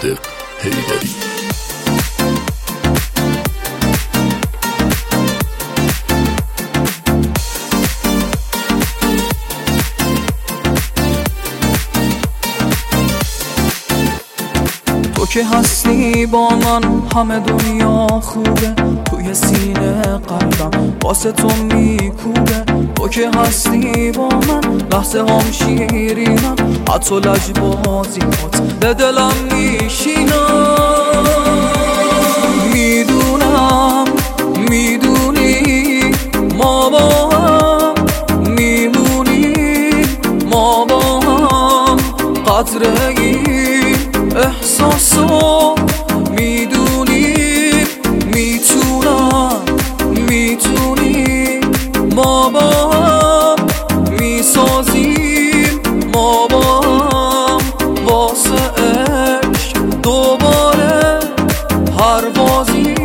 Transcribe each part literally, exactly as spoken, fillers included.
صادق حیدری. تو که هستی با من همه دنیا خوبه، توی سینه قلبم واسه تو میکوبه. تو که هستی با من لحظه هم شیرینم، حتی لجبازیات به دلم میشینم. میدونم میدونی ما با هم میمونیم، ما با هم قدر این احساسو میدونیم. میتونم میتونیم ما با هم میسازیم، ما با هم واسه عشق دوباره هر بازی.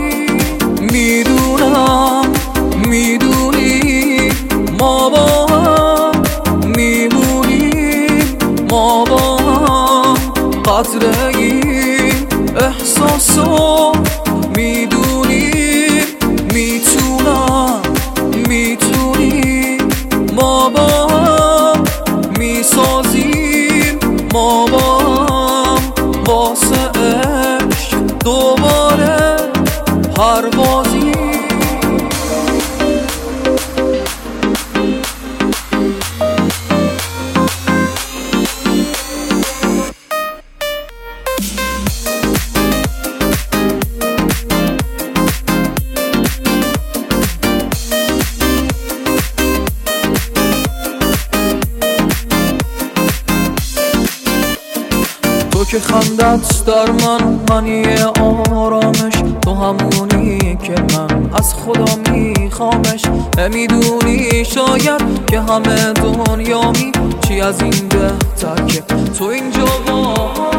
میدونم میدونی ما با هم میمونیم، ما با هم قدر این احساسو میدونیم. میتونم میتونی ما با هم میسازیم، ما با هم واسه عشق دوباره هر بازی. تو که خندت در من منی آرامش، تو همونی که من از خدا میخوامش. نمیدونی شاید که همه دنیامی چی از این بهتر که تو اینجا با.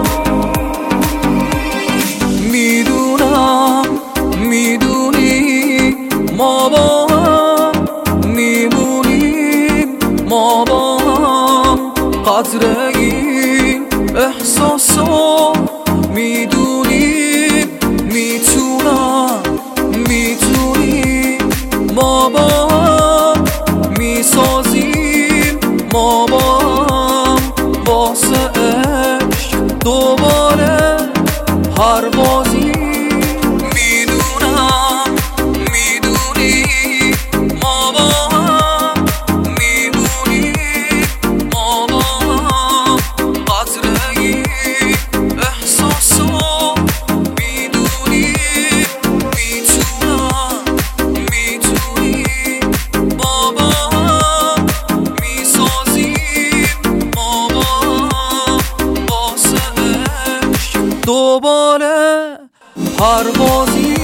میدونم میدونی ما با هم میمونیم، ما با هم قدر این احساسو میدونیم. میتونم میتونی ما با هم میسازیم، ما با هم واسه عشق دوباره هر بازی. میدونم میدونی ما با هم میمونیم، ما با هم قدر این احساسو میدونیم. میتونم میتونی ما با هم میسازیم، ما با هم واسه عشق دوباره هر بازی.